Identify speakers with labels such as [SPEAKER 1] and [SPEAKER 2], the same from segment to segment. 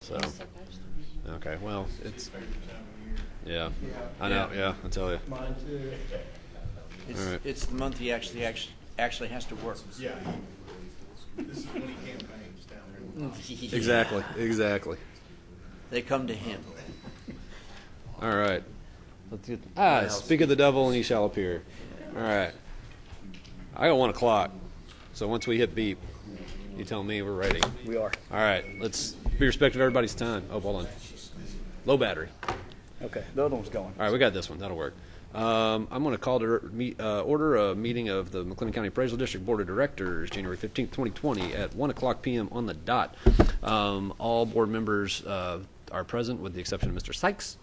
[SPEAKER 1] So, okay, well, it's, yeah, I know, yeah, I tell you.
[SPEAKER 2] Mine too.
[SPEAKER 3] It's,
[SPEAKER 1] All right.
[SPEAKER 3] it's the month he actually has to work.
[SPEAKER 4] Yeah. This is when he campaigns down there.
[SPEAKER 3] Yeah.
[SPEAKER 1] Exactly.
[SPEAKER 3] They come to him.
[SPEAKER 1] All right. Let's get,
[SPEAKER 3] What else?
[SPEAKER 1] speak of the devil and he shall appear. All right. I got 1 o'clock. So once we hit beep, you tell me we're ready.
[SPEAKER 2] We are.
[SPEAKER 1] All right. Let's be respectful of everybody's time. Oh, hold on. Low battery.
[SPEAKER 2] Okay, the other one's going.
[SPEAKER 1] All right, we got this one. That'll work. I'm going to call to order a meeting of the McLennan County Appraisal District Board of Directors, January 15th, 2020, at 1 o'clock p.m. on the dot. All board members are present, with the exception of Mr. Sykes.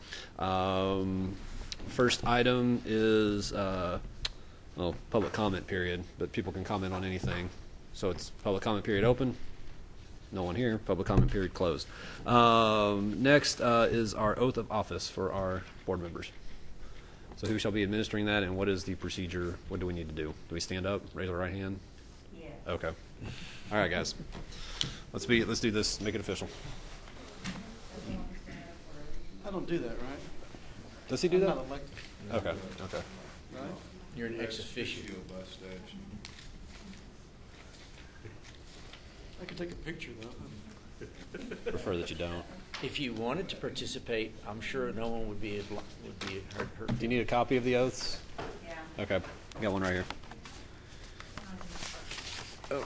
[SPEAKER 1] First item is public comment period, but people can comment on anything. So it's public comment period open. No one here. Public comment period closed. Next is our oath of office for our board members. So who shall be administering that, and what is the procedure? What do we need to do? Do we stand up, raise our right hand?
[SPEAKER 5] Yeah.
[SPEAKER 1] Okay. All right, guys. Let's do this. Make it official.
[SPEAKER 6] I don't do that, right?
[SPEAKER 1] Does he do
[SPEAKER 6] I'm
[SPEAKER 1] that?
[SPEAKER 6] not elected,
[SPEAKER 1] Okay.
[SPEAKER 6] right?
[SPEAKER 3] You're an ex officio.
[SPEAKER 4] By statute.
[SPEAKER 6] I could take a picture, though.
[SPEAKER 1] Prefer that you don't.
[SPEAKER 3] If you wanted to participate, I'm sure no one would be hurt.
[SPEAKER 1] Do you need a copy of the oaths?
[SPEAKER 5] Yeah.
[SPEAKER 1] Okay. I got one right here. Oh,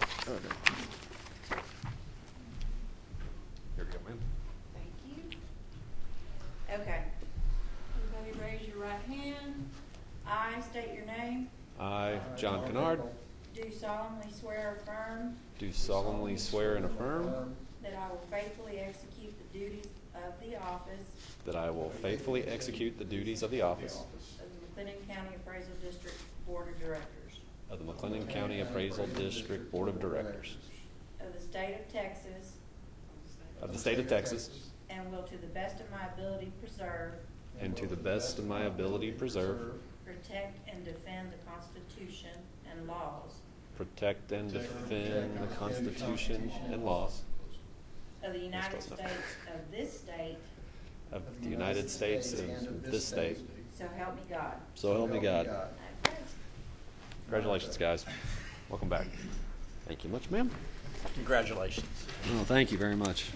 [SPEAKER 1] here we go, man.
[SPEAKER 5] Thank you. Okay. Everybody raise your right hand. I state your name.
[SPEAKER 1] I, John Kennard,
[SPEAKER 5] Do solemnly swear or affirm
[SPEAKER 1] do solemnly swear and affirm
[SPEAKER 5] that I will faithfully execute the duties of the office
[SPEAKER 1] that I will faithfully execute the duties of the office
[SPEAKER 5] of the McLennan County Appraisal District Board of Directors
[SPEAKER 1] of the McLennan County Appraisal District Board of Directors
[SPEAKER 5] of the state of Texas
[SPEAKER 1] of the state of Texas,
[SPEAKER 5] and will to the best of my ability preserve,
[SPEAKER 1] and to the best of my ability preserve,
[SPEAKER 5] protect, and defend the Constitution and laws
[SPEAKER 1] protect, and defend the Constitution and laws
[SPEAKER 5] of the United States of this state,
[SPEAKER 1] of the United States and this state.
[SPEAKER 5] so help me God.
[SPEAKER 1] So help me God.
[SPEAKER 5] Okay.
[SPEAKER 1] Congratulations, guys. Welcome back. Thank you much, ma'am.
[SPEAKER 3] Congratulations.
[SPEAKER 1] Oh, thank you very much.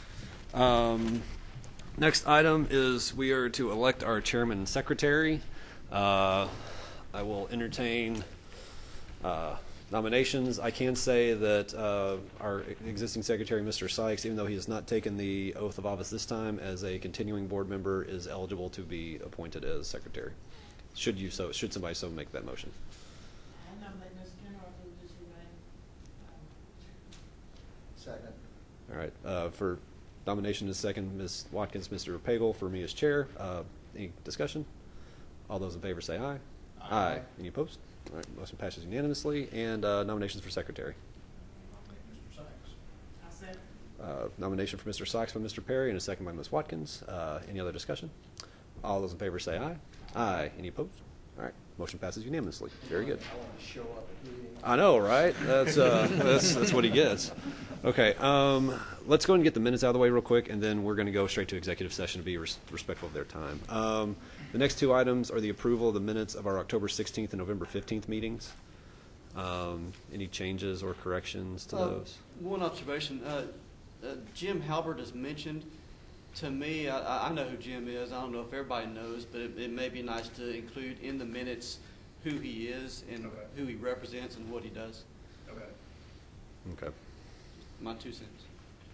[SPEAKER 1] Next item is we are to elect our chairman and secretary. I will entertain nominations. I can say that our existing secretary, Mr. Sykes, even though he has not taken the oath of office this time, as a continuing board member, is eligible to be appointed as secretary. Should somebody so make that motion?
[SPEAKER 7] I nominate Ms. Kennard to just remain.
[SPEAKER 2] Second.
[SPEAKER 1] All right. For nomination is second, Ms. Watkins, Mr. Pagel, for me as chair. Any discussion? All those in favor say aye. Aye. Any opposed? All right. Motion passes unanimously. And nominations for secretary.
[SPEAKER 4] Mr. Sykes.
[SPEAKER 7] I said,
[SPEAKER 1] Nomination for Mr. Sykes by Mr. Perry and a second by Ms. Watkins. Any other discussion? All those in favor say aye. Aye. Any opposed? All right. Motion passes unanimously. Very good.
[SPEAKER 2] I want to show up at meetings.
[SPEAKER 1] I know, right? That's what he gets. Okay, let's go and get the minutes out of the way real quick, and then we're going to go straight to executive session to be respectful of their time. The next two items are the approval of the minutes of our October 16th and November 15th meetings. Any changes or corrections to those?
[SPEAKER 6] One observation, Jim Halbert is mentioned. To me, I know who Jim is. I don't know if everybody knows, but it may be nice to include in the minutes who he is and
[SPEAKER 4] Okay.
[SPEAKER 6] who he represents and what he does.
[SPEAKER 4] Okay.
[SPEAKER 1] Okay.
[SPEAKER 6] My 2 cents.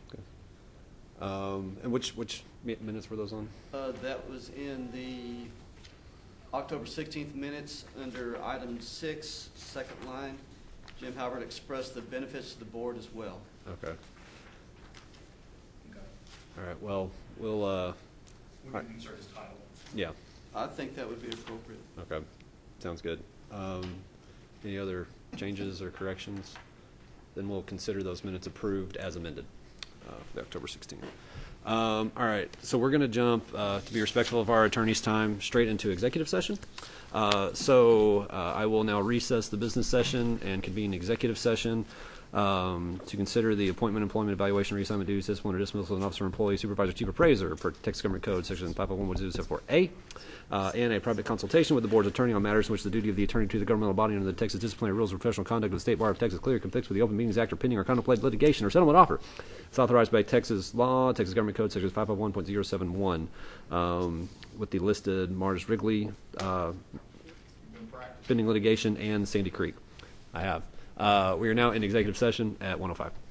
[SPEAKER 1] And which minutes were those on?
[SPEAKER 6] That was in the October 16th minutes under item 6, second line. Jim Halbert expressed the benefits to the board as well.
[SPEAKER 1] Okay.
[SPEAKER 4] Okay.
[SPEAKER 1] All right, well, we'll,
[SPEAKER 4] We
[SPEAKER 1] Right.
[SPEAKER 4] can insert his title.
[SPEAKER 1] yeah.
[SPEAKER 6] I think that would be appropriate.
[SPEAKER 1] Okay, sounds good. Any other changes or corrections? Then we'll consider those minutes approved as amended for the October 16th. All right, so we're going to jump, to be respectful of our attorney's time, straight into executive session. I will now recess the business session and convene executive session. To consider the appointment, employment, evaluation, reassignment, duties, discipline, or dismissal of an officer, employee, supervisor, chief appraiser per Texas Government Code, Section 501.074A, and a private consultation with the board's attorney on matters in which the duty of the attorney to the governmental body under the Texas Disciplinary Rules of Professional Conduct of the State Bar of Texas clearly conflicts with the Open Meetings Act or pending or contemplated litigation or settlement offer. It's authorized by Texas law, Texas Government Code, Section 501.071, with the listed Mars Wrigley, pending litigation, and Sandy Creek. I have. We are now in executive session at 1:05.